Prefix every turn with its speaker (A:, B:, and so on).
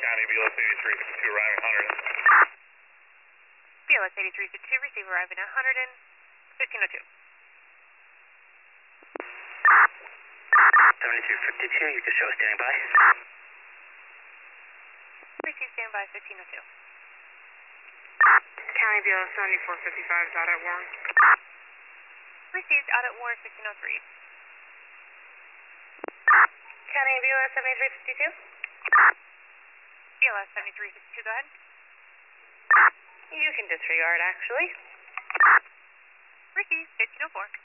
A: County, BLS 8352 arriving 100.
B: BLS 8352, receive arriving at 100 and 1502.
C: 7252, you can show standing by.
B: Receive standby 1502.
D: County BLS 7455 is out at Warren.
B: Received out at Warren 1503.
D: County BLS 7352?
B: BLS 7352, go ahead.
D: You can disregard, actually.
B: Received 1504.